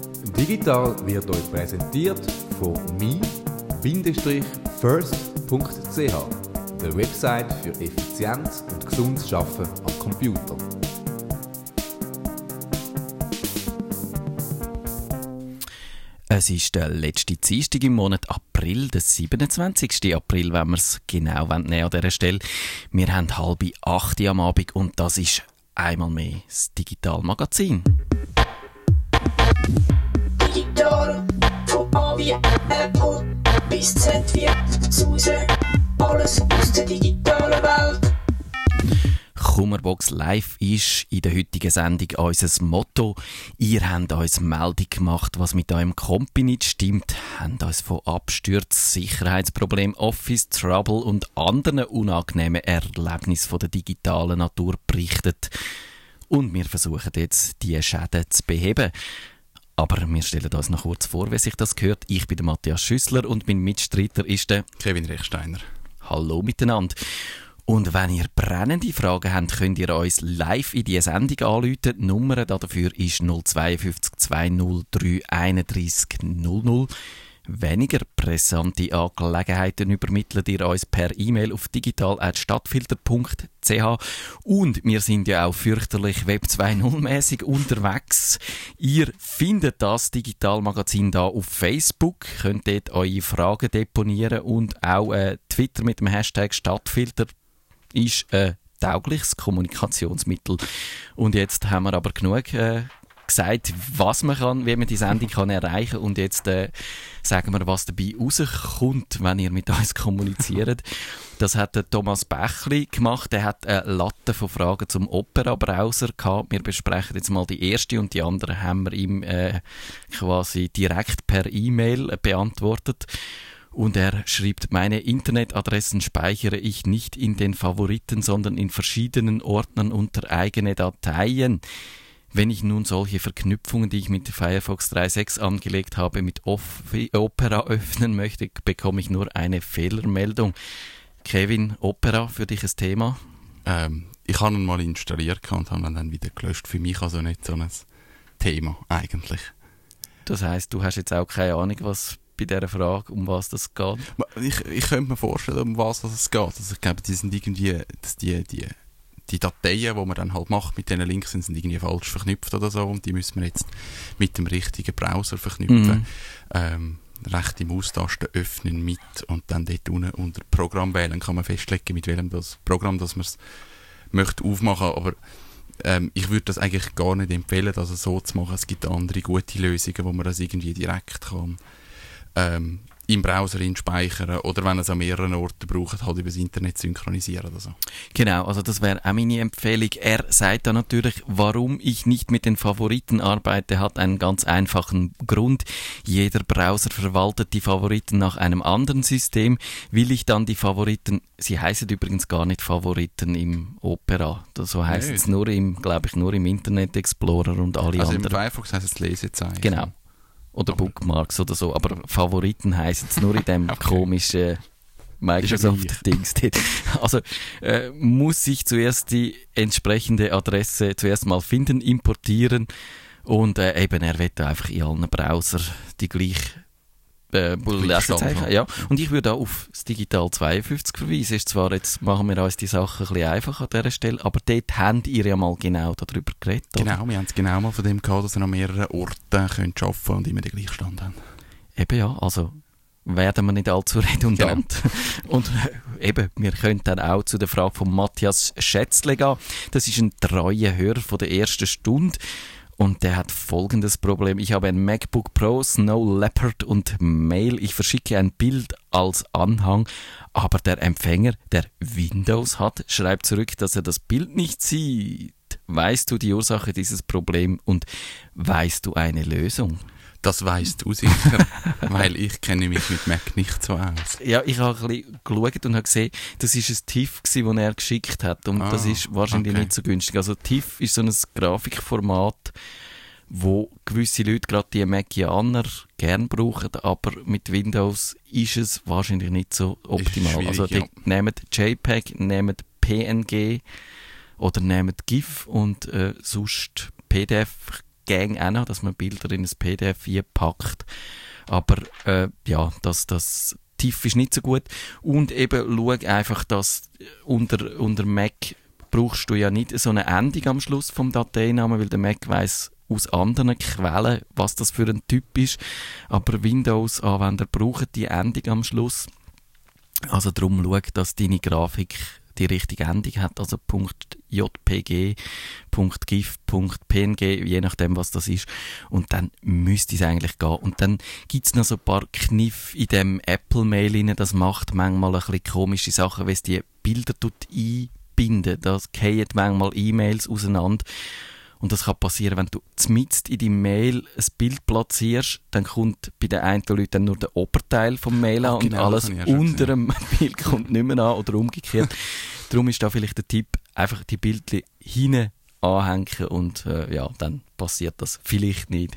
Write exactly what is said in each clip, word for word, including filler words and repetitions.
Digital wird euch präsentiert von me Bindestrich first punkt c h, der Website für Effizienz und gesundes Arbeiten am Computer. Es ist der letzte Dienstag im Monat April, der siebenundzwanzigsten April, wenn wir es genau nehmen an dieser Stelle. Wir haben halb acht am Abend und das ist einmal mehr das Digital-Magazin. Digital, von A wie Apple bis Z wie Suse, alles aus der digitalen Welt. Kummerbox Live ist in der heutigen Sendung unser Motto. Ihr habt uns Meldung gemacht, was mit eurem Kompi nicht stimmt, habt uns von Abstürzen, Sicherheitsproblemen, Office Trouble und anderen unangenehmen Erlebnissen von der digitalen Natur berichtet. Und wir versuchen jetzt, diese Schäden zu beheben. Aber wir stellen uns noch kurz vor, wie sich das gehört. Ich bin der Matthias Schüssler und mein Mitstreiter ist der Kevin Rechsteiner. Hallo miteinander. Und wenn ihr brennende Fragen habt, könnt ihr uns live in diese Sendung anrufen. Die Nummer dafür ist null zwei fünf zwei null drei eins drei null null. Weniger pressante Angelegenheiten übermittelt ihr uns per E-Mail auf digital at stadtfilter punkt c h. Und wir sind ja auch fürchterlich Web zwei Punkt null-mäßig unterwegs. Ihr findet das Digitalmagazin da auf Facebook, könnt dort eure Fragen deponieren und auch äh, Twitter mit dem Hashtag Stadtfilter ist ein taugliches Kommunikationsmittel. Und jetzt haben wir aber genug äh, gesagt, was man kann, wie man die Sendung kann erreichen kann. Und jetzt äh, sagen wir, was dabei rauskommt, wenn ihr mit uns kommuniziert. Das hat der Thomas Bächli gemacht. Er hat eine Latte von Fragen zum Opera-Browser gehabt. Wir besprechen jetzt mal die erste und die andere haben wir ihm äh, quasi direkt per E-Mail beantwortet. Und er schreibt, meine Internetadressen speichere ich nicht in den Favoriten, sondern in verschiedenen Ordnern unter eigene Dateien. Wenn ich nun solche Verknüpfungen, die ich mit Firefox drei Punkt sechs angelegt habe, mit Opera öffnen möchte, bekomme ich nur eine Fehlermeldung. Kevin, Opera, für dich ein Thema? Ähm, ich habe ihn mal installiert und habe ihn dann wieder gelöscht. Für mich also nicht so ein Thema eigentlich. Das heisst, du hast jetzt auch keine Ahnung, was bei dieser Frage, um was das geht? Ich, ich könnte mir vorstellen, um was es geht. Also ich glaube, die sind irgendwie, dass die, die, die Dateien, die man dann halt macht mit diesen Links, sind irgendwie falsch verknüpft oder so und die müssen wir jetzt mit dem richtigen Browser verknüpfen. Mhm. Ähm, rechte Maustaste öffnen mit und dann dort unten unter Programm wählen kann man festlegen, mit welchem das Programm, das man es möchte aufmachen. Aber ähm, ich würde das eigentlich gar nicht empfehlen, das so zu machen. Es gibt andere gute Lösungen, wo man das irgendwie direkt kann Ähm, im Browser speichern oder wenn es an mehreren Orten braucht, halt über das Internet synchronisieren oder so. Genau, also das wäre auch meine Empfehlung. Er sagt dann natürlich, warum ich nicht mit den Favoriten arbeite, hat einen ganz einfachen Grund. Jeder Browser verwaltet die Favoriten nach einem anderen System. Will ich dann die Favoriten, sie heißen übrigens gar nicht Favoriten im Opera, so heisst es nur im, glaube ich, nur im Internet Explorer und alle also anderen. Also im Firefox heisst es Lesezeichen. Genau. Oder aber Bookmarks oder so, aber Favoriten heissen es nur in dem okay. komischen Microsoft-Dings. Also äh, muss ich zuerst die entsprechende Adresse zuerst mal finden, importieren und äh, eben er will einfach in allen Browser die gleiche äh, Lesezeichen. Ja. Und ich würde auch auf das Digital zweiundfünfzig verweisen. Ist zwar, jetzt machen wir uns die Sachen ein bisschen einfach an dieser Stelle, aber dort habt ihr ja mal genau darüber geredet. Genau, oder? Wir haben es genau mal von dem gehabt, dass ihr an mehreren Orten arbeiten könnt und immer den gleichen Stand haben. Eben ja, also werden wir nicht allzu redundant. Genau. Und äh, eben, wir können dann auch zu der Frage von Matthias Schätzle gehen. Das ist ein treuer Hörer von der ersten Stunde. Und der hat folgendes Problem. Ich habe ein MacBook Pro, Snow Leopard und Mail. Ich verschicke ein Bild als Anhang, aber der Empfänger, der Windows hat, schreibt zurück, dass er das Bild nicht sieht. Weißt du die Ursache dieses Problems und weißt du eine Lösung? Das weisst du sicher, weil ich kenne mich mit Mac nicht so aus. Ja, ich habe ein bisschen geschaut und habe gesehen, das war ein TIFF, das er geschickt hat. Und ah, das ist wahrscheinlich okay. nicht so günstig. Also TIFF ist so ein Grafikformat, wo gewisse Leute, gerade die Macianer, gern brauchen, aber mit Windows ist es wahrscheinlich nicht so optimal. Also die ja. nehmt JPEG, nehmt P N G oder nehmt GIF und äh, sonst P D F. Gang auch noch, dass man Bilder in ein P D F packt. Aber äh, ja, das, das Tiff ist nicht so gut. Und eben schau einfach, dass unter, unter Mac brauchst du ja nicht so eine Endung am Schluss vom Dateinamen, weil der Mac weiss aus anderen Quellen, was das für ein Typ ist. Aber Windows-Anwender brauchen die Endung am Schluss. Also darum schau, dass deine Grafik die richtige Endung hat, also .jpg, .gif, .png, je nachdem, was das ist. Und dann müsste es eigentlich gehen. Und dann gibt es noch so ein paar Kniffe in dem Apple-Mail rein. Das macht manchmal ein bisschen komische Sachen, wenn es die Bilder einbinden. Da fallen manchmal E-Mails auseinander. Und das kann passieren, wenn du mitten in deinem Mail ein Bild platzierst, dann kommt bei den einen Leuten dann nur der Oberteil vom Mail an. Ach, genau, und alles unter dem Bild kommt nicht mehr an oder umgekehrt. Darum ist da vielleicht der Tipp, einfach die Bildchen hinten anhängen und äh, ja, dann passiert das vielleicht nicht.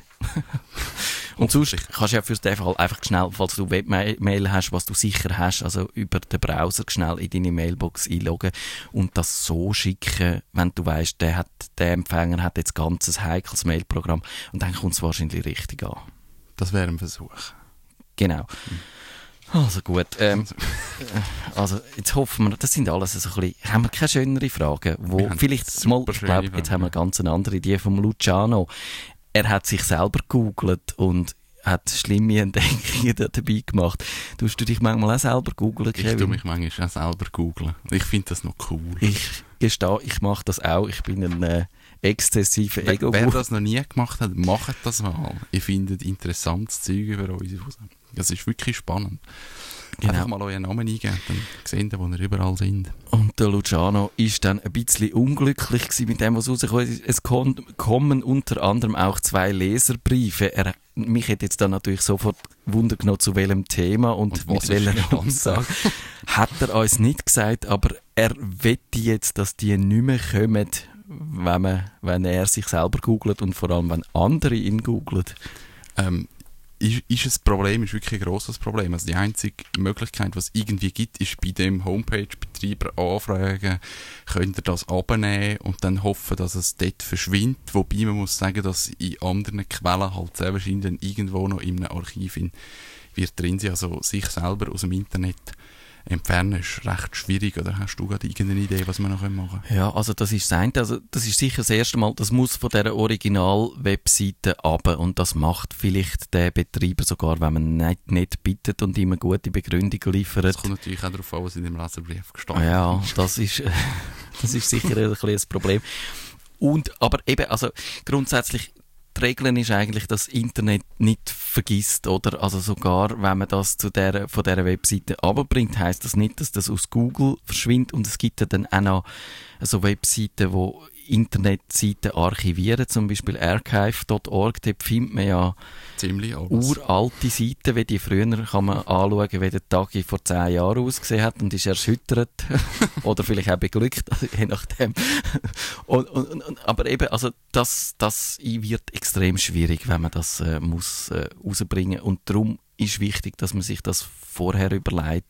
Und sonst kannst du ja für den Fall einfach schnell, falls du Webmail hast, was du sicher hast, also über den Browser schnell in deine Mailbox einloggen und das so schicken, wenn du weißt, der, hat, der Empfänger hat jetzt ganz ein heikles Mailprogramm und dann kommt es wahrscheinlich richtig an. Das wäre ein Versuch. Genau. Also gut. Ähm, also jetzt hoffen wir, das sind alles so ein bisschen, haben wir keine schönere Fragen, wo wir vielleicht mal, ich glaube, jetzt haben wir ganz eine andere Idee vom Luciano. Er hat sich selber gegoogelt und hat schlimme Entdeckungen dabei gemacht. Tust du dich manchmal auch selber googeln, Kevin? Ich tue mich manchmal auch selber googeln. Ich finde das noch cool. Ich gestehe, ich mache das auch. Ich bin ein äh, exzessiver ego Wer das noch nie gemacht hat, macht das mal. Ihr findet interessantes Zeug über uns raus. Das ist wirklich spannend. Genau. Einfach mal euren Namen eingeben, dann sehen wir, wo ihr überall sind. Und der Luciano war dann ein bisschen unglücklich gewesen mit dem, was rausgekommen ist. Es kommen unter anderem auch zwei Leserbriefe. Er, mich hat jetzt dann natürlich sofort Wunder genommen, zu welchem Thema und, und mit welcher Aussage. Hat er uns nicht gesagt, aber er wette jetzt, dass die nicht mehr kommen, wenn, man, wenn er sich selber googelt und vor allem, wenn andere ihn googlen. Ähm, Ist, ist ein Problem, ist wirklich ein grosses Problem. Also die einzige Möglichkeit, was es irgendwie gibt, ist bei dem Homepage-Betreiber anfragen, könnt ihr das abnehmen und dann hoffen, dass es dort verschwindet. Wobei man muss sagen, dass in anderen Quellen halt sehr wahrscheinlich irgendwo noch in einem Archiv in, wird drin sein. Also sich selber aus dem Internet entfernen ist recht schwierig. Oder hast du gerade irgendeine Idee, was wir noch machen können? Ja, also das ist das eine. Also das ist sicher das erste Mal, das muss von dieser Original-Webseite runter und das macht vielleicht der Betreiber sogar, wenn man nicht, nicht bittet und ihm eine gute Begründung liefert. Das kommt natürlich auch darauf an, was in dem Leserbrief gestanden ja, ist. Ja, das ist, das ist sicher ein bisschen ein Problem. Und, aber eben, also grundsätzlich die Regel ist eigentlich, dass das Internet nicht vergisst, oder? Also sogar, wenn man das zu der, von dieser Webseite runterbringt, heisst das nicht, dass das aus Google verschwindet. Und es gibt ja dann auch noch so Webseiten, die Internetseiten archivieren, zum Beispiel archive Punkt org, dort findet man ja ziemlich alles. Uralte Seiten, wie die früher kann man anschauen, wie der Tag vor zehn Jahren ausgesehen hat und ist erschüttert oder vielleicht auch beglückt, je nachdem. Und, und, und, aber eben, also das, das wird extrem schwierig, wenn man das äh, muss äh, rausbringen und darum ist wichtig, dass man sich das vorher überlegt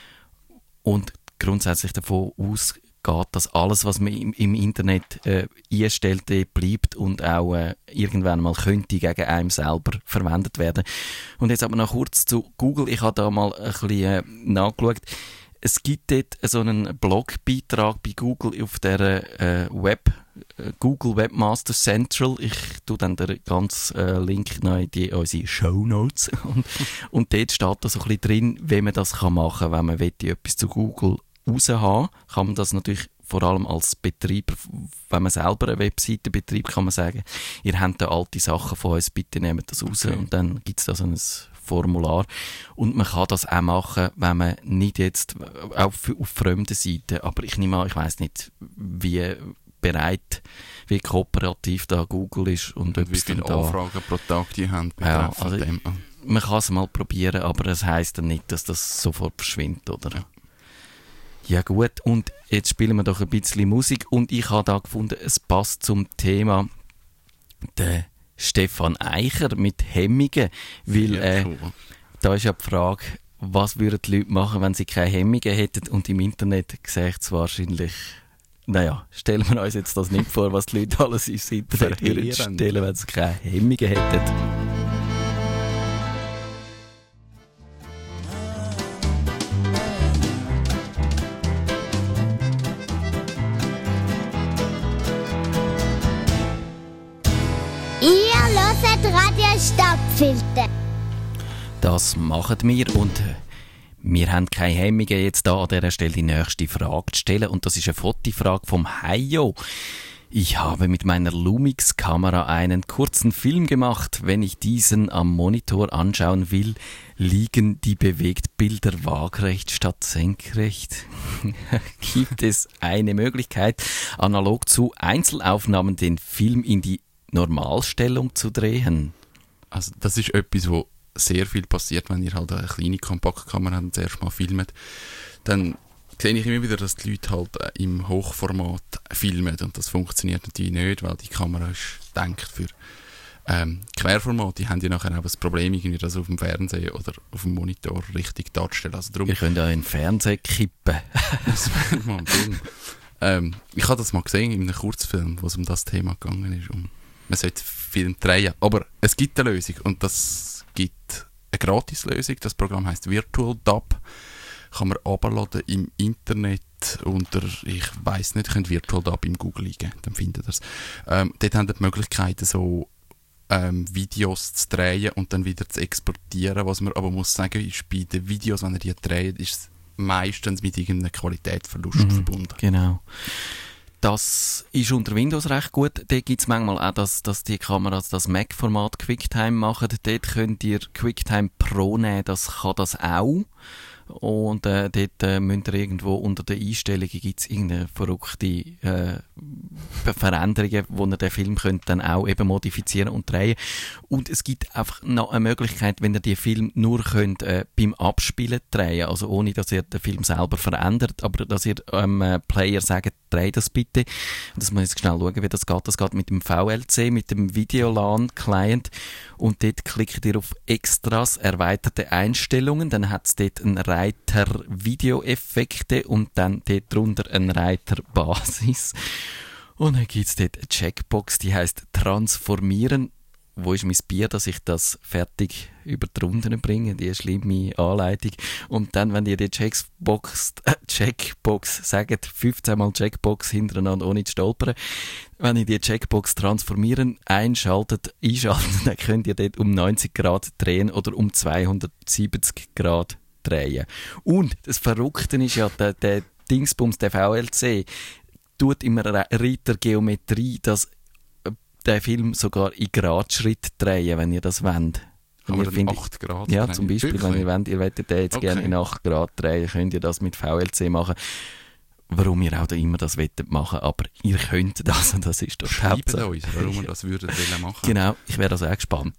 und grundsätzlich davon ausgeht, dass alles, was man im, im Internet äh, einstellt, äh, bleibt und auch äh, irgendwann mal könnte gegen einen selber verwendet werden. Und jetzt aber noch kurz zu Google. Ich habe da mal ein bisschen äh, nachgeschaut. Es gibt dort so einen Blogbeitrag bei Google auf der äh, Web, äh, Google Webmaster Central. Ich tue dann den ganzen äh, Link noch in die, unsere Shownotes. und, und dort steht da so ein bisschen drin, wie man das kann machen kann, wenn man etwas zu Google raus haben, kann man das natürlich vor allem als Betreiber, wenn man selber eine Webseite betreibt, kann man sagen, ihr habt da alte Sachen von uns, bitte nehmt das raus. Okay. Und dann gibt es da so ein Formular. Und man kann das auch machen, wenn man nicht jetzt, auch auf fremden Seiten, aber ich nehme an, ich weiss nicht, wie bereit, wie kooperativ da Google ist und, und wie viele da Anfragen pro Tag die haben. Ja, also dem. Man kann es mal probieren, aber es heisst dann nicht, dass das sofort verschwindet, oder? Ja. Ja gut, und jetzt spielen wir doch ein bisschen Musik und ich habe da gefunden, es passt zum Thema der Stefan Eicher mit Hemmungen, weil äh, da ist ja die Frage, was würden die Leute machen, wenn sie keine Hemmungen hätten und im Internet sähe es wahrscheinlich naja, stellen wir uns jetzt das nicht vor, was die Leute alles ins Internet würden stellen, wenn sie keine Hemmungen hätten. Ihr hört Radio Stadtfilter. Das machen wir und wir haben keine Hemmungen, jetzt da an dieser Stelle die nächste Frage zu stellen. Und das ist eine Fotofrage vom Hayo. Ich habe mit meiner Lumix-Kamera einen kurzen Film gemacht. Wenn ich diesen am Monitor anschauen will, liegen die Bewegtbilder waagrecht statt senkrecht. Gibt es eine Möglichkeit, analog zu Einzelaufnahmen den Film in die Normalstellung zu drehen? Also das ist etwas, wo sehr viel passiert, wenn ihr halt eine kleine Kompaktkamera habt und das erste Mal filmt. Dann sehe ich immer wieder, dass die Leute halt im Hochformat filmen und das funktioniert natürlich nicht, weil die Kamera ist gedacht für ähm, Querformat. Die haben ja nachher auch das Problem, irgendwie das auf dem Fernseher oder auf dem Monitor richtig darzustellen. Also darum, ihr könnt ja in den Fernseher kippen. Das wäre mal ein Film. Ähm, ich habe das mal gesehen in einem Kurzfilm, wo es um das Thema gegangen ist. Um, man sollte Film drehen, aber es gibt eine Lösung und das gibt eine Gratislösung. Das Programm heisst Virtual Dub. Kann man runterladen im Internet unter, ich weiss nicht, ihr könnt Virtual Dub im Google eingeben, dann findet ihr es. Ähm, dort haben ihr die Möglichkeit, so ähm, Videos zu drehen und dann wieder zu exportieren. Was man aber muss sagen, ist, bei den Videos, wenn ihr die dreht, ist es meistens mit irgendeinem Qualitätsverlust mhm, verbunden. Genau. Das ist unter Windows recht gut. Dort gibt es manchmal auch, dass, dass die Kameras das Mac-Format QuickTime machen. Dort könnt ihr QuickTime Pro nehmen, das kann das auch. Und äh, dort äh, müsst ihr irgendwo unter den Einstellungen gibt es irgendeine verrückte äh, Veränderungen, wo ihr den Film könnt dann auch eben modifizieren und drehen. Und es gibt einfach noch eine Möglichkeit, wenn ihr den Film nur könnt äh, beim Abspielen drehen, also ohne, dass ihr den Film selber verändert, aber dass ihr ähm, äh, Player sagt, dreh das bitte. Und das muss ich jetzt schnell schauen, wie das geht. Das geht mit dem V L C, mit dem Videolan-Client. Und dort klickt ihr auf Extras, erweiterte Einstellungen, dann hat es dort einen Reiter Videoeffekte und dann dort drunter einen Reiter Basis. Und dann gibt es dort eine Checkbox, die heisst Transformieren. Wo ist mein Bier, dass ich das fertig über die Runden bringe, die schlimme Anleitung. Und dann, wenn ihr die Checkbox, äh, Checkbox sagt, fünfzehn Mal Checkbox hintereinander ohne zu stolpern, wenn ihr die Checkbox transformieren einschaltet, einschaltet, dann könnt ihr dort um neunzig Grad drehen oder um zweihundertsiebzig Grad drehen. Und das Verrückte ist ja, der, der Dingsbums, der V L C, tut immer Reiter Geometrie, dass den Film sogar in Gradschritt drehen, wenn ihr das wollt. Kann man dann acht Grad Ja, drehen? zum Beispiel, Wirklich? wenn ihr wollt, ihr wollt den jetzt Okay. gerne in acht Grad drehen, könnt ihr das mit V L C machen. Warum ihr auch da immer das wollt machen, aber ihr könnt das und das ist doch Schreibt Hauptsache. uns, warum wir das würden wollen machen. Genau, ich wäre also auch gespannt.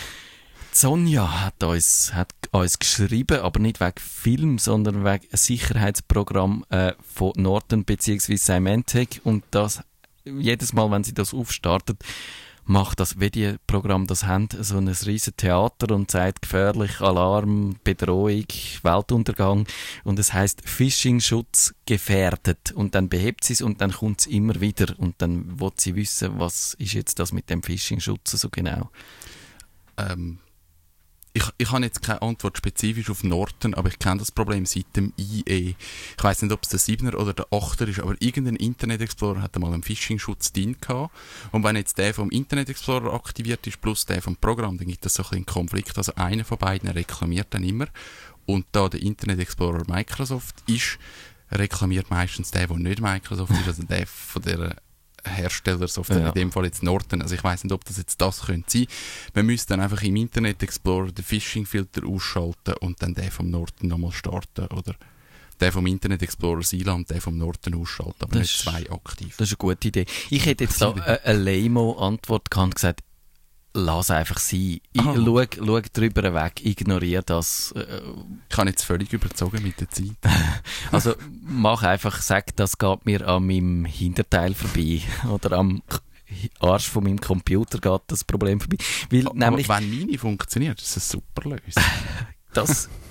Sonja hat uns, hat uns geschrieben, aber nicht wegen Film, sondern wegen einem Sicherheitsprogramm äh, von Norton bzw. Symantec. Und das, jedes Mal, wenn sie das aufstartet, macht das, wie die Programme das haben, so ein riesen Theater und sagt gefährlich, Alarm, Bedrohung, Weltuntergang. Und es heisst Phishing-Schutz gefährdet. Und dann behebt sie es und dann kommt es immer wieder. Und dann will sie wissen, was ist jetzt das mit dem Phishing-Schutz so genau. Ähm, ich, ich habe jetzt keine Antwort spezifisch auf Norton, aber ich kenne das Problem seit dem I E. Ich weiss nicht, ob es der Siebener oder der Achter ist, aber irgendein Internet Explorer hat mal einen Phishing-Schutz drin gehabt. Und wenn jetzt der vom Internet Explorer aktiviert ist, plus der vom Programm, dann gibt es so ein bisschen einen Konflikt. Also einer von beiden reklamiert dann immer. Und da der Internet Explorer Microsoft ist, reklamiert meistens der, der nicht Microsoft ist, also der von der Herstellersoftware, ja. In dem Fall jetzt Norton. Also ich weiss nicht, ob das jetzt das könnte sein. Man müsste dann einfach im Internet Explorer den Phishing-Filter ausschalten und dann den vom Norton nochmal starten oder den vom Internet Explorer Sealand, den vom Norton ausschalten, aber das nicht ist, zwei aktiv. Das ist eine gute Idee. Ich hätte jetzt da eine, eine Lemo-Antwort gehabt und gesagt, lass einfach sein. Ah. Schau, schau drüber weg, ignoriere das. Äh, ich habe jetzt völlig überzogen mit der Zeit. Also mach einfach, sag, das geht mir an meinem Hinterteil vorbei oder am Arsch von meinem Computer geht das Problem vorbei. Weil aber nämlich, wenn meine funktioniert, ist das eine super Lösung. das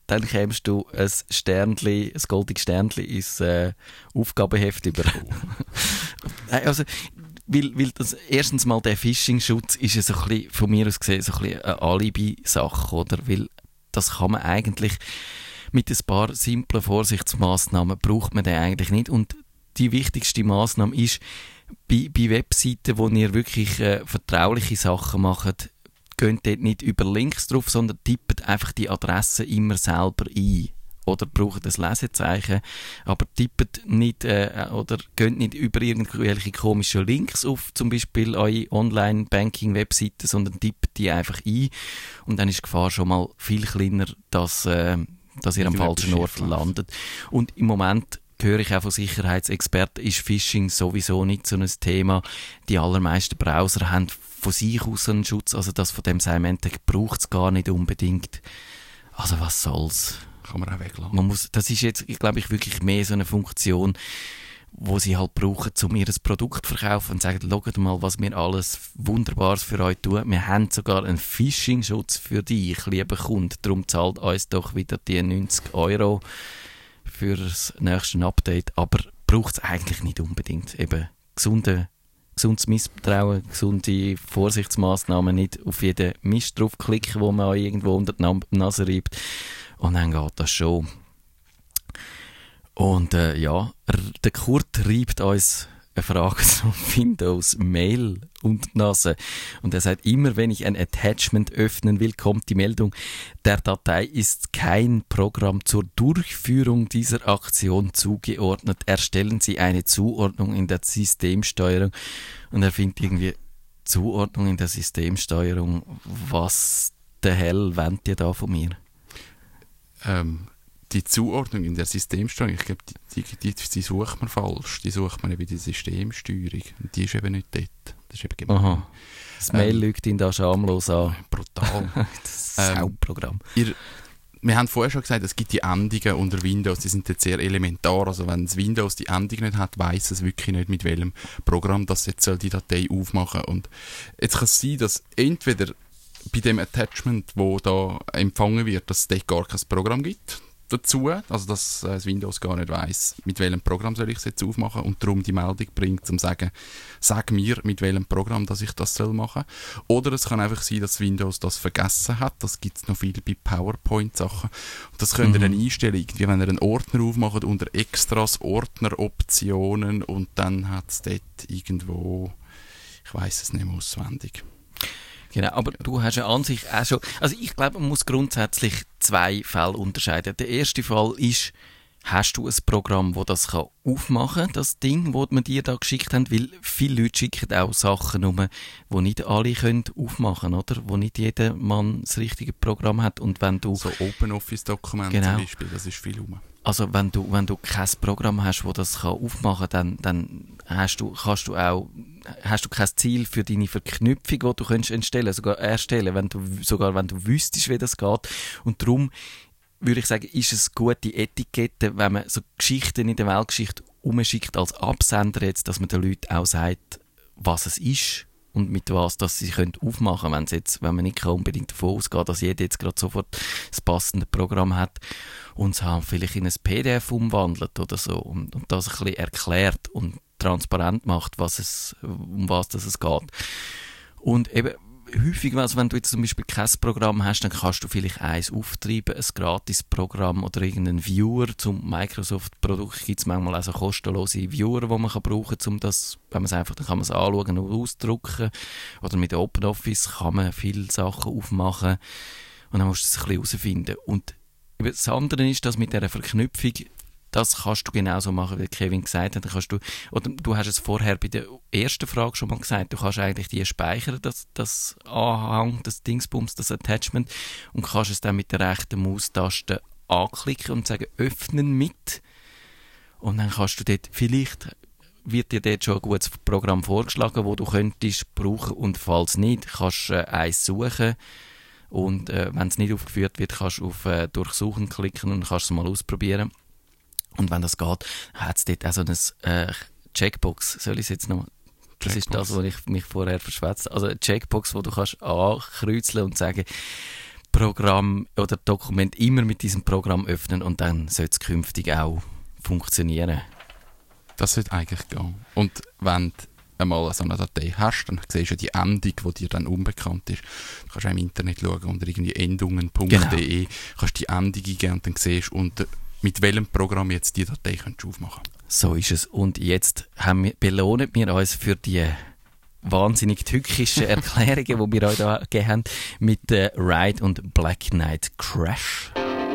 dann kämst du ein Sternli, ein goldiges Sternli ins äh, Aufgabenheft über. Also, weil, weil das, erstens mal der Phishing-Schutz ist ja so ein bisschen, von mir aus gesehen, so ein bisschen eine Alibi-Sache, oder? Weil das kann man eigentlich mit ein paar simplen Vorsichtsmaßnahmen braucht man den eigentlich nicht. Und die wichtigste Maßnahme ist, bei, bei Webseiten, wo ihr wirklich äh, vertrauliche Sachen macht, geht dort nicht über Links drauf, sondern tippt einfach die Adresse immer selber ein. Oder braucht ein Lesezeichen, aber tippt nicht äh, oder geht nicht über irgendwelche komischen Links auf, zum Beispiel eure Online-Banking-Webseite, sondern tippt die einfach ein und dann ist die Gefahr schon mal viel kleiner, dass, äh, dass ihr am falschen Ort landet. Und im Moment höre ich auch von Sicherheitsexperten, ist Phishing sowieso nicht so ein Thema. Die allermeisten Browser haben von sich aus einen Schutz, also das von dem Symantec braucht es gar nicht unbedingt. Also was soll's? Kann man auch weglassen. Man muss, das ist jetzt, glaube ich, wirklich mehr so eine Funktion, wo sie halt brauchen, um ihr Produkt zu verkaufen und sagen, schaut mal, was wir alles Wunderbares für euch tun. Wir haben sogar einen Phishing-Schutz für dich, lieber Kunde. Darum zahlt uns doch wieder die neunzig Euro für das nächste Update. Aber braucht es eigentlich nicht unbedingt. Eben gesunde, gesundes Misstrauen, gesunde Vorsichtsmaßnahmen, nicht auf jeden Mist draufklicken, wo man euch irgendwo unter die Nase reibt. Und dann geht das schon. Und äh, ja, der Kurt reibt uns eine Frage zu Windows Mail und die Nase. Und er sagt, immer wenn ich ein Attachment öffnen will, kommt die Meldung, der Datei ist kein Programm zur Durchführung dieser Aktion zugeordnet. Erstellen Sie eine Zuordnung in der Systemsteuerung. Und er findet irgendwie Zuordnung in der Systemsteuerung. Was der Hell wollt ihr da von mir? Ähm, die Zuordnung in der Systemsteuerung, ich glaube, die, die, die, die sucht man falsch. Die sucht man eben in der Systemsteuerung. Und die ist eben nicht dort. Das ist eben gemein. Aha. Das Mail ähm, lügt ihn da schamlos an. Brutal. Das Sauprogramm. Ähm, wir haben vorher schon gesagt, es gibt die Endungen unter Windows, die sind jetzt sehr elementar. Also wenn das Windows die Endung nicht hat, weiss es wirklich nicht, mit welchem Programm das jetzt soll die Datei aufmachen. Und jetzt kann es sein, dass entweder bei dem Attachment, wo da empfangen wird, dass es dort gar kein Programm gibt dazu, also dass äh, das Windows gar nicht weiss, mit welchem Programm soll ich es jetzt aufmachen und darum die Meldung bringt, um zu sagen, sag mir, mit welchem Programm, dass ich das soll machen. Oder es kann einfach sein, dass Windows das vergessen hat. Das gibt es noch viel bei PowerPoint-Sachen. Und das könnt ihr mhm. dann einstellen, irgendwie, wenn ihr einen Ordner aufmacht unter Extras, Ordner-Optionen und dann hat es dort irgendwo, ich weiss es nicht mehr auswendig. Genau, aber du hast ja an sich auch schon, also ich glaube, man muss grundsätzlich zwei Fälle unterscheiden. Der erste Fall ist, hast du ein Programm, das das kann aufmachen kann, das Ding, das wir dir da geschickt haben, weil viele Leute schicken auch Sachen rum, die nicht alle können aufmachen können, oder? Wo nicht jeder Mann das richtige Programm hat. Und wenn du so OpenOffice-Dokumente genau, zum Beispiel, das ist viel rum. Also wenn du, wenn du kein Programm hast, das das kann aufmachen kann, dann, dann hast du, kannst du auch, hast du kein Ziel für deine Verknüpfung, die du könntest entstellen, sogar erstellen, wenn du, sogar wenn du wüsstest, wie das geht. Und darum würde ich sagen, ist es gute Etikette, wenn man so Geschichten in der Weltgeschichte umschickt als Absender jetzt, dass man den Leuten auch sagt, was es ist und mit was dass sie können aufmachen können, jetzt, wenn man nicht unbedingt davon ausgeht, dass jeder jetzt gerade sofort das passende Programm hat und es haben vielleicht in ein P D F umwandelt oder so und, und das ein bisschen erklärt und transparent macht, was es, um was das es geht. Und eben häufig, also wenn du jetzt zum Beispiel kein Programm hast, dann kannst du vielleicht eins auftreiben, ein Gratis-Programm oder irgendeinen Viewer. Zum Microsoft-Produkt gibt es manchmal auch so kostenlose Viewer, die man kann brauchen kann, um das, wenn man es einfach, dann kann man es anschauen und ausdrucken. Oder mit OpenOffice kann man viele Sachen aufmachen und dann musst du es ein bisschen herausfinden. Und das andere ist, dass mit dieser Verknüpfung, das kannst du genauso machen, wie Kevin gesagt hat. Dann kannst du, oder du hast es vorher bei der ersten Frage schon mal gesagt, du kannst eigentlich die speichern, das, das Anhang, das Dingsbums, das Attachment, und kannst es dann mit der rechten Maustaste anklicken und sagen, öffnen mit. Und dann kannst du dort, vielleicht wird dir dort schon ein gutes Programm vorgeschlagen, das du könntest brauchen, und falls nicht, kannst du äh, eins suchen. Und äh, wenn es nicht aufgeführt wird, kannst du auf äh, Durchsuchen klicken und kannst es mal ausprobieren. Und wenn das geht, hat es dort auch so eine äh, Checkbox. Soll ich es jetzt noch? Das Checkbox. Ist das, was ich mich vorher verschwätzt habe. Also eine Checkbox, wo du kannst ankreuzeln und sagen, Programm oder Dokument immer mit diesem Programm öffnen und dann sollte es künftig auch funktionieren. Das sollte eigentlich gehen. Und wenn du einmal so eine Datei hast, dann siehst du die Endung, die dir dann unbekannt ist. Du kannst auch im Internet schauen, unter irgendwie endungen punkt de, genau. Kannst die Endung eingeben und dann siehst du, mit welchem Programm jetzt die Datei kannst du aufmachen. So ist es. Und jetzt haben wir, belohnen wir uns für die wahnsinnig tückischen Erklärungen, die wir euch da gegeben haben, mit der Ride und Black Knight Crash.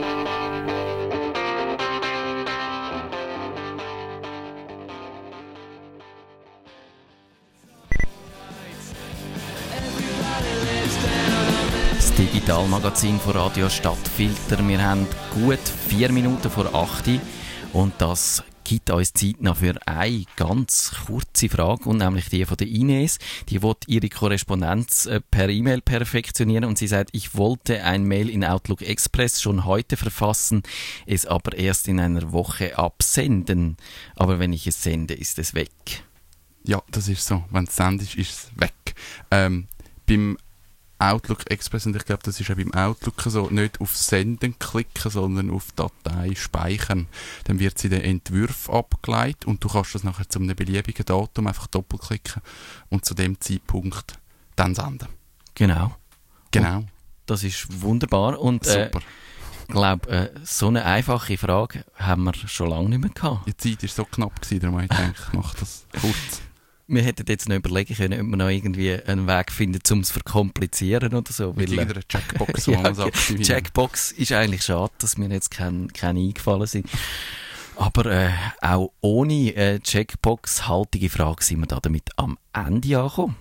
Das Digitalmagazin von Radio Stadtfilter. Wir haben gut vier Minuten vor acht und das gibt uns Zeit noch für eine ganz kurze Frage, und nämlich die von der Ines. Die will ihre Korrespondenz per E-Mail perfektionieren und sie sagt, ich wollte ein Mail in Outlook Express schon heute verfassen, es aber erst in einer Woche absenden. Aber wenn ich es sende, ist es weg. Ja, das ist so. Wenn es sendest, ist es weg. Ähm, beim Outlook Express, und ich glaube, das ist auch beim Outlook so, nicht auf Senden klicken, sondern auf Datei speichern. Dann wird sie in den Entwurf abgeleitet und du kannst das nachher zu einem beliebigen Datum einfach doppelklicken und zu dem Zeitpunkt dann senden. Genau. Genau. Und das ist wunderbar und äh, super. Ich glaube, äh, so eine einfache Frage haben wir schon lange nicht mehr gehabt. Die Zeit war so knapp, darum habe ich gedacht, ich mache das kurz. Wir hätten jetzt noch überlegen können, ob wir noch irgendwie einen Weg finden, um es zu verkomplizieren oder so. Mit weil, irgendeiner Checkbox, ja, wo man es aktivieren. Checkbox ist eigentlich schade, dass mir jetzt keine, keine eingefallen sind. Aber äh, auch ohne äh, Checkbox-haltige Frage sind wir da damit am Ende angekommen.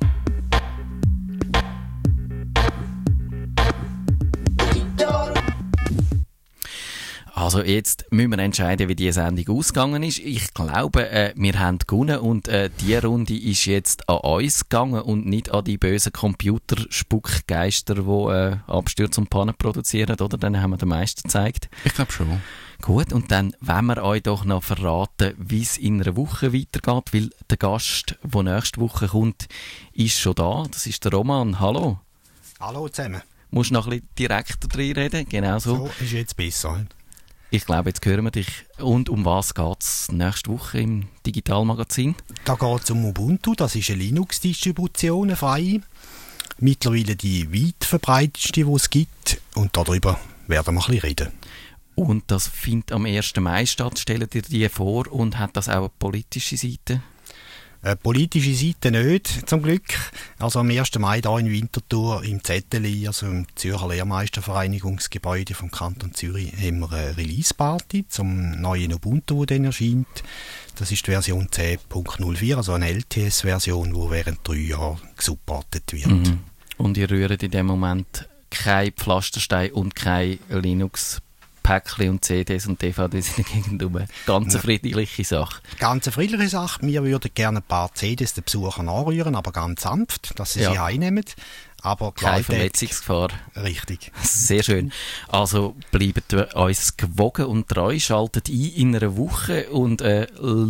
Also jetzt müssen wir entscheiden, wie die Sendung ausgegangen ist. Ich glaube, äh, wir haben gewonnen und äh, die Runde ist jetzt an uns gegangen und nicht an die bösen Computerspuckgeister, die äh, Abstürze und Pannen produzieren, oder? Dann haben wir den meisten gezeigt. Ich glaube schon. Gut, und dann wollen wir euch doch noch verraten, wie es in einer Woche weitergeht, weil der Gast, der nächste Woche kommt, ist schon da. Das ist der Roman. Hallo. Hallo zusammen. Musst du noch ein bisschen direkter reinreden? Genau so. So ist jetzt besser. Ich glaube, jetzt hören wir dich. Und um was geht es nächste Woche im Digitalmagazin? Da geht es um Ubuntu. Das ist eine Linux-Distribution, eine freie. Mittlerweile die weit verbreitetste, die es gibt. Und darüber werden wir ein bisschen reden. Und das findet am ersten Mai statt. Stellt ihr die vor und hat das auch eine politische Seite? Eine politische Seite nicht, zum Glück. Also am ersten Mai hier in Winterthur im Z L I, also im Zürcher Lehrmeistervereinigungsgebäude vom Kanton Zürich, haben wir eine Release-Party zum neuen Ubuntu, der dann erscheint. Das ist die Version zehn Punkt null vier, also eine L T S-Version, die während drei Jahren gesupportet wird. Mhm. Und ihr rührt in dem Moment kein Pflasterstein und kein Linux Päckchen und C Ds und D V Ds in der Gegend rum. Ganz eine friedliche Sache. Ganz eine friedliche Sache. Wir würden gerne ein paar C Ds den Besuchern anrühren, aber ganz sanft, dass sie ja. sie heimnehmen. Aber keine Verletzungsgefahr. Richtig. Sehr schön. Also bleibt uns gewogen und treu, schaltet ein in einer Woche und äh,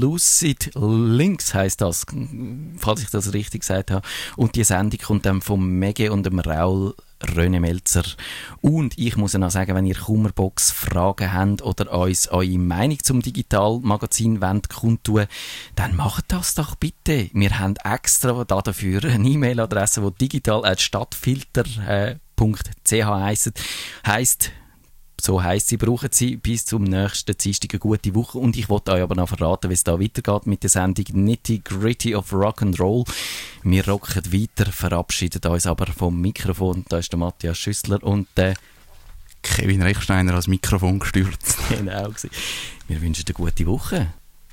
Lucid Links heisst das, falls ich das richtig gesagt habe. Und die Sendung kommt dann vom Mege und dem Raul René Melzer. Und ich muss noch sagen, wenn ihr Kummerbox Fragen habt oder uns eure Meinung zum Digitalmagazin wollt kundtun, dann macht das doch bitte. Wir haben extra dafür eine E-Mail-Adresse, die digital at stadtfilter punkt c h heisst. Heisst, so heisst sie, brauchen sie bis zum nächsten Dienstag eine gute Woche. Und ich wollte euch aber noch verraten, wie es da weitergeht mit der Sendung Nitty Gritty of Rock'n'Roll. Wir rocken weiter, verabschieden uns aber vom Mikrofon. Da ist der Matthias Schüssler und der Kevin Rechsteiner als Mikrofon gestürzt. Genau. Wir wünschen eine gute Woche.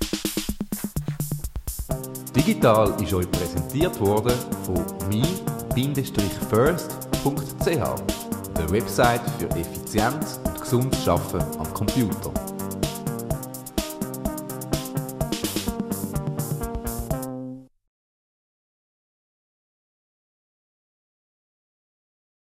Digital ist euch präsentiert worden von mi Bindestrich first punkt c h, der Website für Effizienz und gesundes Arbeiten am Computer.